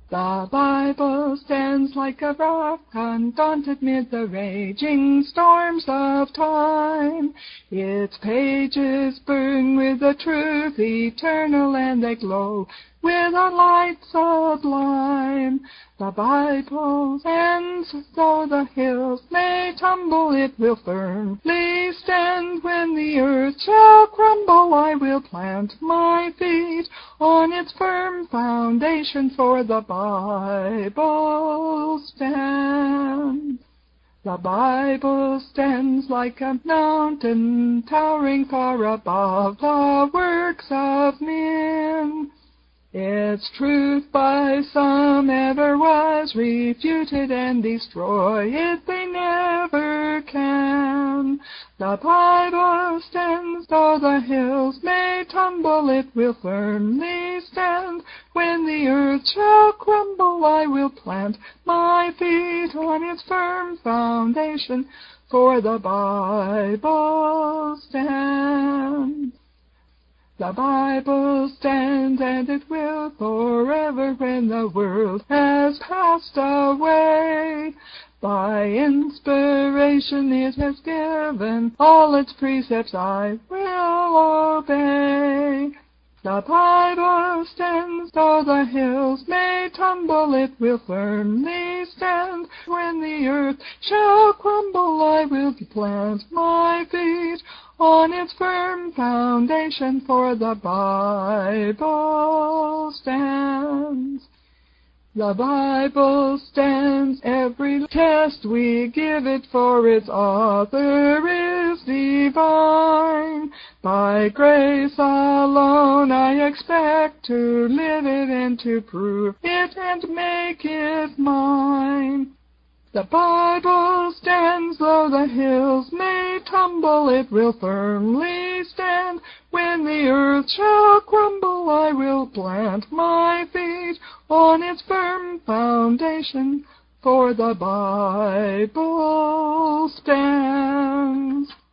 The Bible stands like a rock undaunted mid the raging storms of time. Its pages burn with the truth eternal, and they glow with a light sublime. The Bible stands, though the hills may tumble, it will firmly stand. When the earth shall crumble, I will plant my feet on its firm foundation, for the Bible stands. The Bible stands like a mountain towering far above the works of men. Its truth by some ever was refuted, and destroy it they never can. The Bible stands, though the hills may tumble, it will firmly stand. When the earth shall crumble, I will plant my feet on its firm foundation, for the Bible stands. The Bible stands, and it will forever, when the world has passed away. By inspiration it has given all its precepts I will obey. The Bible stands, though the hills may tumble, it will firmly stand. When the earth shall crumble, I will plant my feet on its firm foundation, for the Bible stands. The Bible stands, every test we give it, for its author is divine. By grace alone I expect to live it, and to prove it and make it mine. The Bible stands, though the hills may tumble, it will firmly stand. When the earth shall crumble, I will plant my feet on its firm foundation, for the Bible stands.